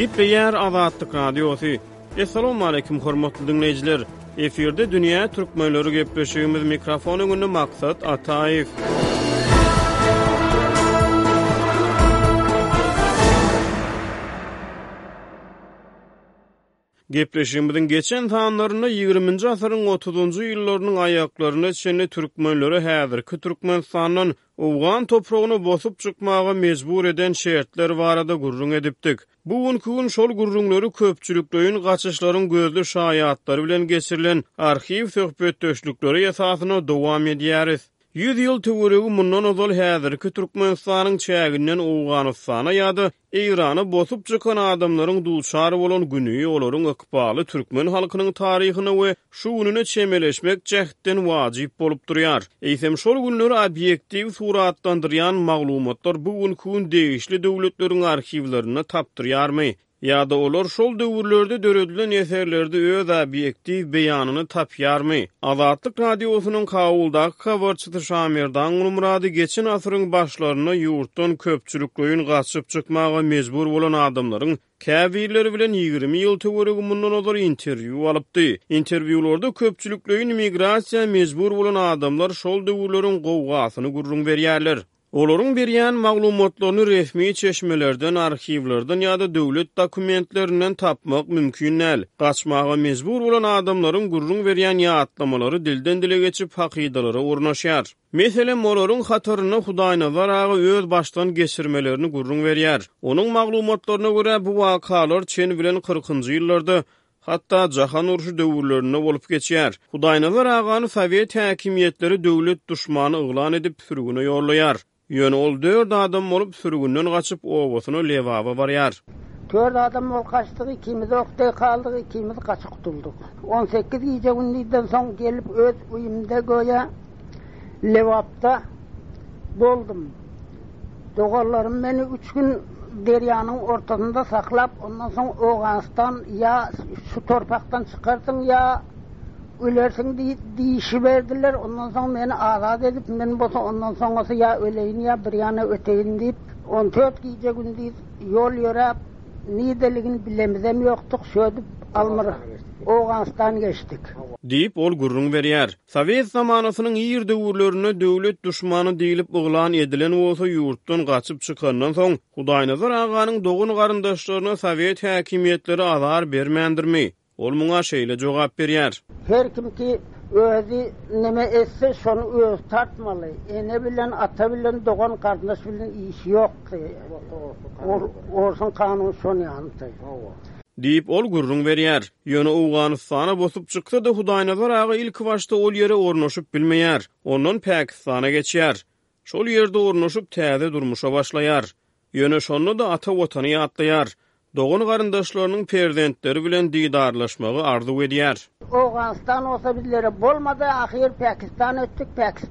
Diýip beýär Azatlyk Radiosu. Assalamu alaykum hormatly dinleýijiler. Eferde dünýä türkmenleri gepleşýümiz mikrofonyny maksat Ataýew. Gepleşýümiziň geçen sanlaryna 20-nji asyryň 30-njy ýyllarynyň aýaklaryna çenli türkmenleri häzirki Türkmenistanyň Owgan topragyny bosup çykmaga mejbur eden şertler barada gurrun edipdik. Bugünkü gün şol gurrunlary köpçülikleýin gaçyşlaryň gözli şaýatlary bilen geçirilen arxiv söhbetdeşlikleri esasyna dowam edýäris. 100 ýyl töweregi mundan ozal häzirki Türkmenistanyň çäginden Owganystana ýa-da Irany bosup çykan adamlaryň dulçary bolan günü olaryň ykbaly türkmen halkynyň taryhyna we şu gününe çemeleşmek jähdden wajyp bolup durýar. Eýsem şol günleri obyektiw suratlandyrýan maglumatlar bugünkü gün degişli döwletleriň arxivlerini tapdyrýarmy? Ya da olar şol döwürlerde döredilen eserlerde öz obyektiw beýanyny tapýarmy? Azatlyk Radiosynyň kabuldaky habarçysy Şamerdan Ulumrady geçen asyryň başlaryna ýurtdan köpçülikleýin gaçyp çykmaga mejbur bolan adamlaryň käbirleri bilen 20 ýyl töweregi mundan ozar interwiu alypdy. Interwiularda köpçülikleýin migrasiýa mejbur bolan adamlar şol döwürleriň gowgasyny gurrun berýärler. Olaryň berýän maglumatlaryny resmi çeşmelerden, arxivlerden ýa-da döwlet dokumentlerinden tapmak mümkin näl. Gaçmaga mejbur bolan adamlaryň gurrun berýän ýatlamalary dilden dile geçip hakydalara urnaşýar. Meselem olaryň hataryna Hudaýnazar agy öz başdan geçirmelerini gurrun berýär. Onuň maglumatlaryna görä bu wakalar çen bilen 40-njy ýyllarda hatta jahan uruşy döwürlerinde bolup geçýär. Hudaýnazar agany Sowet häkimiýetleri döwlet duşmany yglan edip sürgüne ýorlaýar. Ýöne ol 4 adam bolup sürgünden gaçyp owasyna lewaba barýar. 4 adam bol kaçdyk, ikimiz okda kaldyk, ikimiz kaçyp gutuldyk. 18 gece gündizden soň gelip öz uyumda goýa lewapda boldum. Dogallarym meni 3 gün deryanyň ortasynda saklap, ondan soň Owganystan ýa şu torpakdan çykardyň ýa ölersiň diýişi berdiler. Ondan soň meni azat edip, men bolsa ondan soňsy ýa öleýin ýa bir ýana öteýin diýip 14 gece gündüz ýol ýörap, nideligini bilemizem ýokdyk, şödüp almyr Owganystan geçdik. Diýip ol gurrun berýär. Sowet zamanasynyň ýer döwürlerine döwlet duşmany diýilip yglan edilen bolsa ýurtdan gaçyp çykandan soň Hudaýnazar aganyň dogun garyndaşlaryna Sowet häkimiýetleri azar bermändirmi? Ol muňa şeýle jogap berýär. Her kim ki özü neme etse şonu öz tartmaly. Ene bilen, ata bilen, dogan garyndaş bilen işi ýok. Orsun kanun şonu ýandy. Diýip ol gurrun berýär. Ýöne Owganystana bosup çyksa da Hudaýnazar agy ilk başda ol ýere ornaşyp bilmeýär. Ondan Pakistana geçýär. Şol ýerde ornaşyp täze durmuşa başlaýar. Ýöne şonu da ata watany ýatlaýar. Dogun garyndaşlarynyň perzentleri bilen diýdarlaşmagy arzu edýär. Owganystan olsa bizlere bolmady, ahir Pakistan ötdük,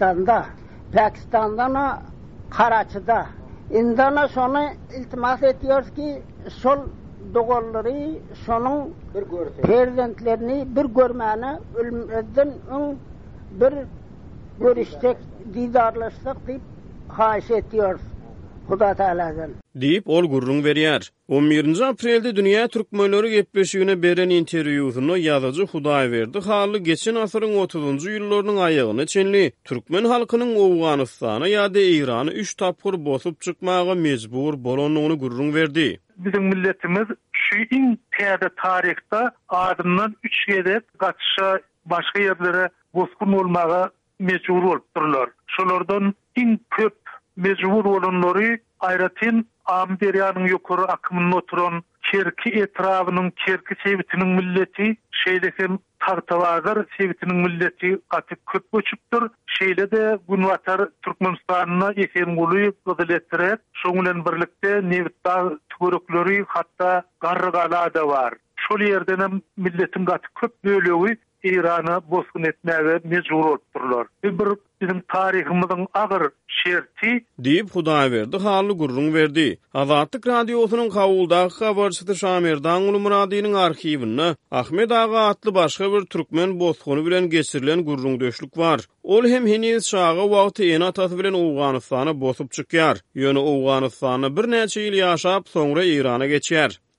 Pakistandan Karaçyda. Indana şonu iltimas etýärs ki şol dogallary şonuň perzentlerini bir görmäni ölmezden bir görüştek diýdarlaşsak diýip haýyş etýär Huda Taala'dan. Diýip ol gurrun berýär. 11-nji aprelde dünýä türkmenleri gepleşigine beren interwiusyny ýazyjy Hudaýberdi Haly geçen asyryň 30-njy ýyllarynyň aýagyna çenli türkmen halkynyň Owganystana ýa-da Irany 3 tapgyr bosup çykmaga mejbur bolanyny gurrun berdi. Bizim milletimiz şu in täze tarihte adından 3 gedip gaçşa başga ýerlere boskun bolmaga mejbur bolup durlar. Şolardan in köp mejbur bolanlary aýratyn Amderiýanyň ýokary akymyny oturan Kerki etrawynyň Kerki sebitiniň milleti şeýlekem tartawazar sebitiniň milleti gaty köp göçüpdir. Şeýle de günwatar Türkmenistanyna ýeken goly gyzyletdirip, şoň bilen birlikde Newitdag töwerekleri hatda garrygala da bar. Şol ýerden hem milletiň gaty köp bölegi Irana boskun etmäge mejbur bolupdurlar. Bir bizim tarihimizin agyr şerti diýip Hudaýberdi Haly gurrun berdi. Azatlyk Radiosynyň kabuldaky habarçysy Şamerdan Ulumradynyň arxiwinde Ahmet Ağa atly başga bir türkmen boskuny bilen geçirilen gurrun döşlük bar. Ol hem heniz şaga wagty ýene atasy bilen Owganystana bosup çykýar. Ýöne Owganystana bir näçe ýyl ýaşap soňra Irana geçýär.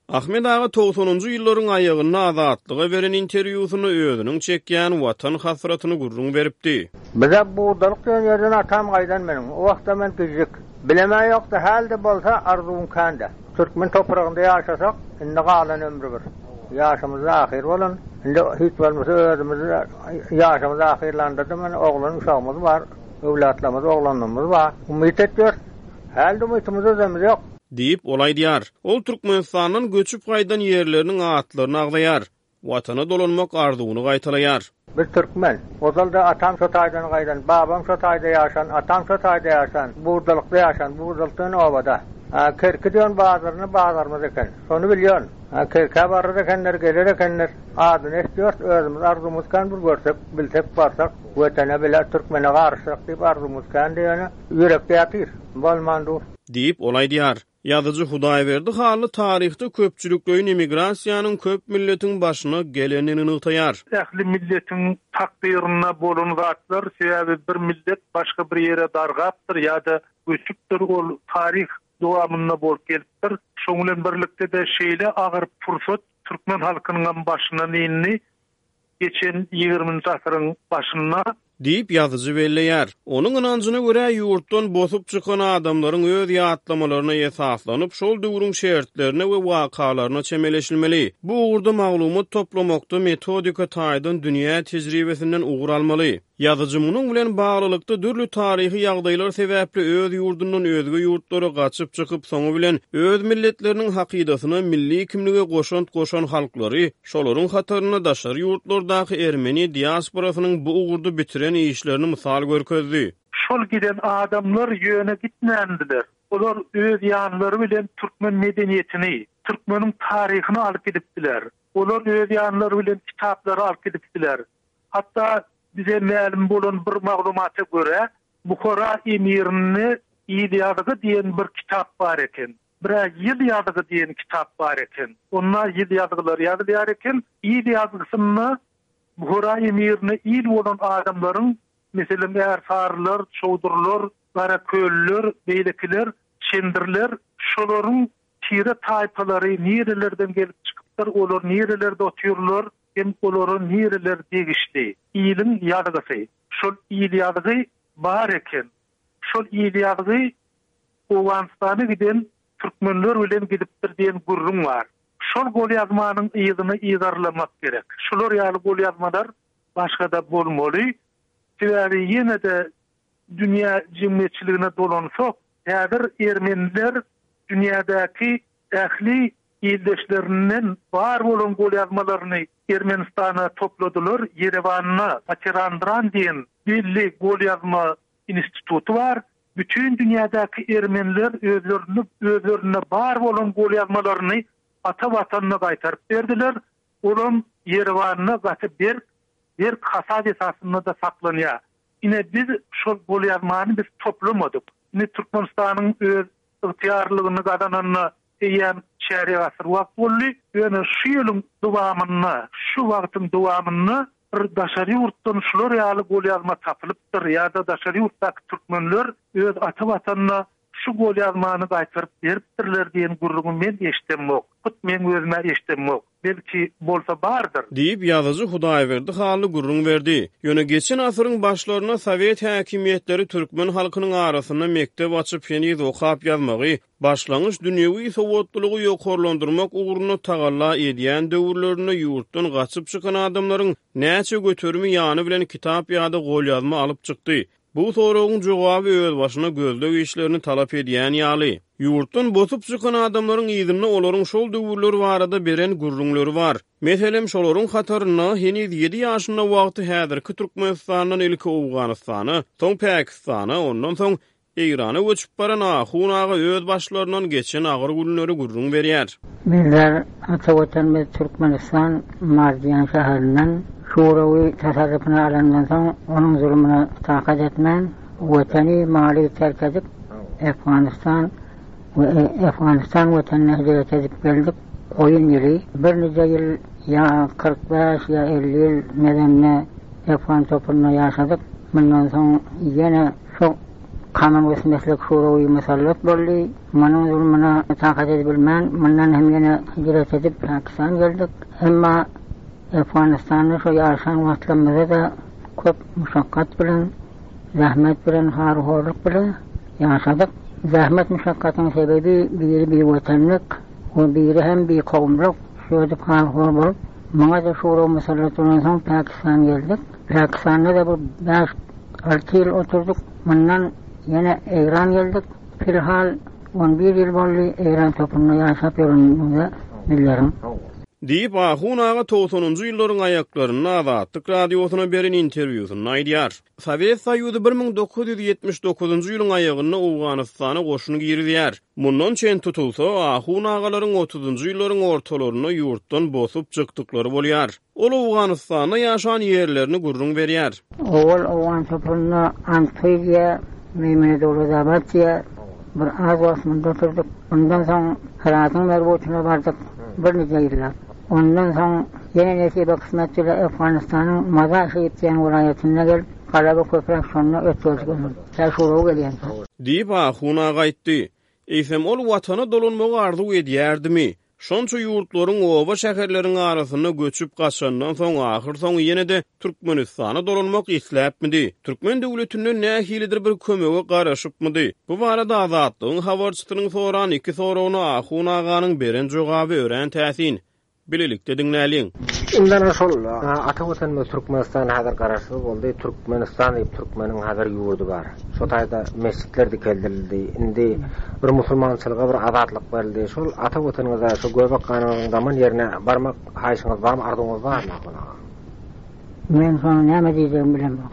Ahmet ağa 90-njy ýyllaryň aýagyna azatlyga beren interwýusyny özüniň çekýän watan hasratyny gurrun beripdi. Bize buğdalyk dönýärden atam gaýdan meniň. O wagtda men küçük. Bilemä ýokdy, hälde bolsa arzuwum kanda. Türkmen topragynda ýaşasak, indi galan ömrü bir. Ýaşamyz ahir bolan, indi hiç bolmasa özümiz ýaşamyz ahirlandydy. Men oglan uşagymyz bar, öwlatlarymyz, oglanlarymyz bar. Umyt etýär. Hälde umytymyz özümiz ýok. Diýip olay diýär. Ol Türkmenistanyň göçüp gaýdan ýerleriniň atlaryny agdaýar. Watana dolanmak arzuwyny gaýtalaýar. Bir Türkmen. Ozalda atam şotaýdan gaýdan, babam şotaýda ýaşan, atam şotaýda ýaşan, buğdalykda ýaşan, buğdalykdan obada. Kerkidön bazaryny bazarymyz eken. Şonu bilýän. Kerke barry ekenler, geler ekenler. Adyny etýär, özümiz arzumyz kan bir görsek, bilsek barsak, wetene bile Türkmene garşyk diýip arzumyz kan diýeni ýürekde ýatyr. Bolmandy. Diýip olay diýär. Ýazyjy Hudaýberdi hally taryhda köpçülikleýin immigrasiýanyň köp milletiň başyna gelenini ýytaýar. Ähli milletiň takdyryna bolan zatlar sebäbi bir millet başga bir ýere dargapdyr ýa-da göçüpdir, ol taryh dowamyna bolup gelipdir. Şoň bilen birlikde de şeýle agyr pursat türkmen halkynyň başyna näni geçen 20-nji asyryň başyna diýip ýazyjy belleýär. Onuň inancına görä ýurtdan bosup çykan adamlaryň öz ýatlamalarına esaslanyp şol döwrüň şertlerine we wakalaryna çemeleşilmeli. Bu ugurda maglumat toplamakda metodika taýdan dünýä tejribesinden ugur almaly. Ýazyjy munyň bilen baglylykda dürli taryhy ýagdaýlar sebäpli öz ýurdundan özge ýurtlara gaçyp çykyp soňu bilen öz milletleriniň hakydatyna milli kimlige goşan halklary şolaryň hataryna daşar ýurtlardaky Ermeni diasporasynyň bu ugurda bitiren işlerini misal görkezdi. Şol giden adamlar ýöne gitmändiler. Olar öz ýanlary bilen türkmen medeniýetini, türkmeniň taryhyny alyp gidipdiler. Olar öz ýanlary bilen kitaplary alyp gidipdiler. Hatda bize ma'lum bolan bir maglumata göre Bukhara emirini ýylyady diýen bir kitap bar eken. Bir ýylyady diýen kitap bar eken. Onlar ýylyadyglar ýazylýar eken. Ýylyadygsyny Bukhara emirini ýyl bolan adamlaryň, meselem ersarlar, çowdurlar, garaköller, beýlekiler, çendirler, şolaryň tire taýpalary nirelerden gelip çykypdyr, olar nirelerde otýarlar. Hem olaryň nireler degişdi. Ýylyň ýadygy. Şol ýyl ýadygy bar eken. Şol ýyl ýadygy Owganstana giden türkmenler bilen gidipdir diýen gurrun bar. Şol gol ýazmanyň ýygyny ýygarlamak gerek. Şolar ýaly gol ýazmalar başga-da bolmaly. Sebäbi ýene de dünýä jemgyýetçiligine dolansak, häzir ermeniler dünýädäki ähli ýyldaşlarynyň bar bolan gol ýazmalaryny Ermenistana topladylar, Yerewanyna Patirandran diýen belli gol ýazma instituty bar. Bütün dünýädäki ermeniler özlerine bar bolan gol ýazmalaryny ata watanyna gaýtaryp berdiler. Olam Yerewanyna gatyp bir hasad esasyna da saklanýar. Ine biz şol gol ýazmany biz toplamadyk. Ine Türkmenistanyň öz ygtyarlygyny gadananyna eýän çäre asyr wagt boldy. Ýöne şu ýylyň dowamyna, şu wagtyň dowamyna bir daşary ýurtdan şular ýaly gol ýazma tapylypdyr. Ýa-da daşary ýurtdaky türkmenler öz ata watanyna şu gol ýazmany gaýtaryp beripdirler diýen gurruny men eşitmok. Men özüme eşitmok. Belki bolsa bardyr. Diýip ýazyjy Hudaýberdi hally gurrun berdi. Ýöne geçen asyryň başlaryna Sowet häkimetleri türkmen halkynyň arasyna mektep açyp ýeni okap ýazmagy, başlangyç dünýäwi sowatlygy ýokarlandyrmak ugruna tagalla edýän döwürlerine ýurtdan gaçyp çykan adamlaryň näçe götermi ýany bilen kitap ýa-da gol ýazma alyp çykdy. Bu soragyň jogaby öz başyna gözlegi işlerini talap edýän ýaly. Ýurtdan bosup çykan adamlaryň ýygyny olaryň şol döwürler barada beren gurrunlary bar. Meselem şolaryň hataryna henüz 7 ýaşynda wagty häzirki Türkmenistanyň ilki Owganystany, soň Pakistany, ondan soň Irana göçüp baran ahunaga öz başlarından geçen agyr günleri gurrun berýär. Bizler Atawatan Türkmenistan Mardiyan şäherinden Şurawy tasarrufuna alandan soň onuň zulmuna takat etmän, weteni mali terk edip Afganistan wetenine hicret edip geldik. Oyun ýyly bir neçe ýyl ya 45 ya 50 ýyl medenne Afgan toprağynda ýaşadyk. Bundan soň ýene şu kaman meslek şurowy mesellet boldy. Manyň zulmuna takat edebilmän, mundan hem ýene hicret edip Pakistan geldik. Emma Afganistanda şu ýaşan wagtlarymyzda da köp muşakkat bilen, zahmet bilen, harhorluk bilen ýaşadyk. Zahmet muşakkatyň sebebi biri bir watanlyk, biri hem bir kowmluk, şöyle harhor bolup, maňa da şurowy meselletden soň Pakistan geldik. Pakistan'da da bu 5-6 yıl oturduk. Bundan yine İran geldik. Filhal 11 yıl boldy İran topunda yaşap ýöründe bilýärim. Diýip Ahun aga 90-njy ýyllaryň aýaklaryny Azatlyk radiosuna beren interwýusyny aýdýar. Sowet Soýuzy 1979-njy ýylyň aýagyny Awganystana goşuny girýär. Mundan çen tutulsa Ahun agalaryň 30-njy ýyllaryň ortalaryny ýurtdan bosup çykdyklary bolýar. Ol Awganystana ýaşan ýerlerini gurrun berýär. Ol Awgan topunda Antalya, Memledowlatya bir az wagtynda oturduk. Ondan soň Hiratyň merwetine bardyk. Bir neçe ýyllar. Ondan soň ýene näçe kysmatçyla Afganistanyň Mazar şeýitdiýen welaýatyna gelip, galaba köprek şonuna ötürdik. Şurow gelýän. Diýip Ahun aga aýtdy. Eýsem ol watana dolanmagy arzu edýärdimi? Şonça ýurtlaryň oba şäherleriň arasyna göçüp gaçandan soň ahyr soň ýene de Türkmenistana dolanmak isläpmidi? Türkmen döwletinden nähilidir bir kömege garaşypmydy? Bu barada Azatlygyň habarçysynyň soran iki sorawyna Ahun aganyň beren jogaby ören täsin. Bilelikde diňläliň. Indan şol ata watan Türkmenistan hazır garaşy boldy. Türkmenistan diýip Türkmeniň hazır ýurdu bar. Şo taýda mescitler dikeldirildi. Indi bir musulmançylyga bir azatlyk berildi. Şol ata watanyňyza şo göbek kanynyň daman ýerine barmak haýşyňyz barmy, arzuňyz barmy? Men şonu näme diýeceğimi bilemem.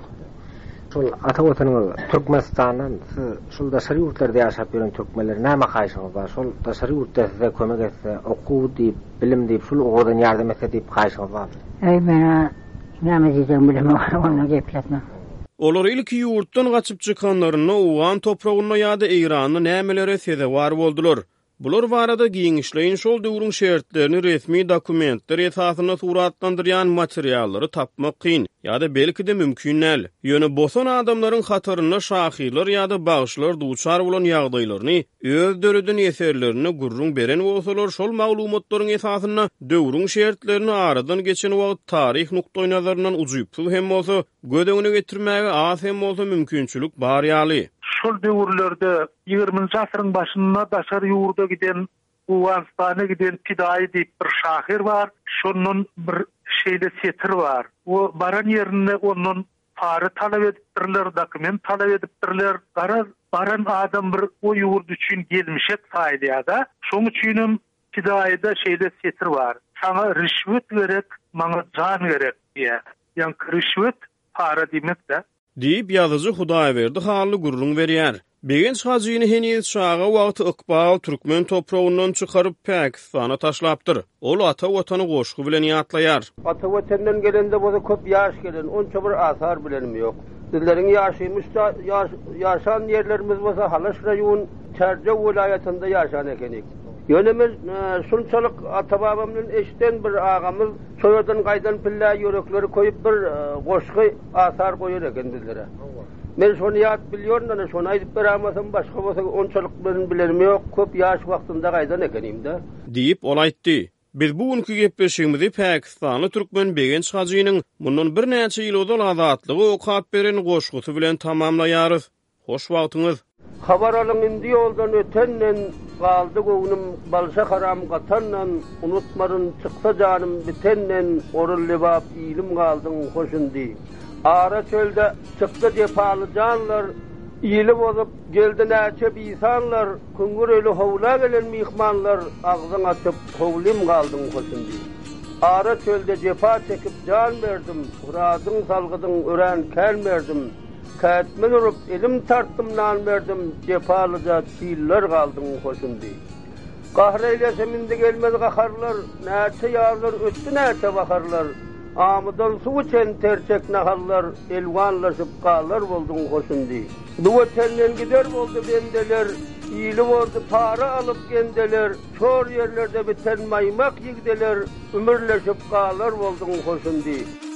Şol ata watanyňyz Türkmenistandan şol daşary ýurtlarda ýaşap ýören türkmenler näme haýşyňyz bar? Şol daşary ýurtda size kömek etse, okuw diýip, bilim diýip, şol owadan ýardam etse diýip haýşyňyz bar? Men näme diýeceğimi bilemem. Onu gepletme. Olar ilki ýurtdan gaçyp çykanlaryny Awgan topragyna ýa-da Iranyna nämelere sezewar boldular. Bular barada giňişleýin şol döwrüň şertlerini resmi dokumentler esasyna suratlandyrýan materiallary tapmak kyn ýa-da belki de mümkin näl. Ýöne bosan adamlaryň hataryna şahylar ýa-da bagşlar duçar bolan ýagdaýlaryny öz döredin eserlerini gurrun beren bolsalar şol maglumatlaryň esasyna döwrüň şertlerini aradan geçen wagt tarih nukdaý nazaryndan ujuýpsyz hem bolsa gödegine getirmäge az hem bolsa mümkinçilik bar ýaly. Şol döwürlerde 20-nji asyryň başynda daşary ýurda giden, Awganystana giden Pidaý diýip bir şahyr bar. Şonun bir şeýle setir bar. O baran ýerine onun pary talap edipdirler, dokument talap edipdirler. Baran adam bir o ýurt üçin gelmişet faýdada. Şoň üçin Pidaýda şeýle setir bar. Sana rüşwet gerek, maňa jan gerek diýär. Ýani rüşwet para diýmekde. Diýip ýazyjy Hudaýberdi hally gurrun berýär. Begenç hazyny henüz şaga wagty Iqbal Türkmen toprağından çykaryp Pakistana taşlapdyr. Ol ata watany goşgy bilen ýatlaýar. Ata watandan gelende boza köp ýaş gelen, onça bir asar bilenim ýok. Bizleriň ýaşymy ýaşan ýerlerimiz bolsa Halaş raýon Çerje welaýatynda ýaşan ekenik. Ýönemiz şunçalyk ata-babamyň eşden bir agamyz soýadan gaýdan pilla ýörekleri koýup bir goşgy asar goýar eken bizlere. Men şonu ýat bilýärm, şonu aýdyp beramasam başga bolsa onçalyk bilenim ýok, köp ýaş wagtynda gaýdan ekenim-de. Diýip ol aýtdy. Biz bu günkü gepleşigimizi Pakistanly türkmen begenç hazynyň mundan bir näçe ýyl ozal azatlygy okap beren goşgusy bilen tamamlaýarys. Hoş wagtyňyz. Habar alyň indi ýoldan ötenden galdy gownum balşa haram gatandan unutmaryn çyksa janym bitenden orul lebap ilim galdyň hoşundy. Ara çölde çykdy depaly janlar ýyly bolup geldi näçe bisanlar kungur öli howla gelen mihmanlar agzyň açyp howlim galdyň hoşundy. Ara çölde cepa çekip jan berdim, uradyň salgydyň ören kel berdim. Kätmen urup elim tarttım nan berdim, cepalyja çiller galdyň hoşundy. Gahreýleseminde gelmez gaharlar, näçe ýarlar ötdi näçe baharlar. Amydan suw içen terçek nahallar, elwanlaşyp galar boldyň hoşundy. Bu ötenden gider boldy bendeler, ýyly boldy para alyp gendeler, çor ýerlerde biten maýmak ýigdeler, ömürleşip galar boldyň hoşundy.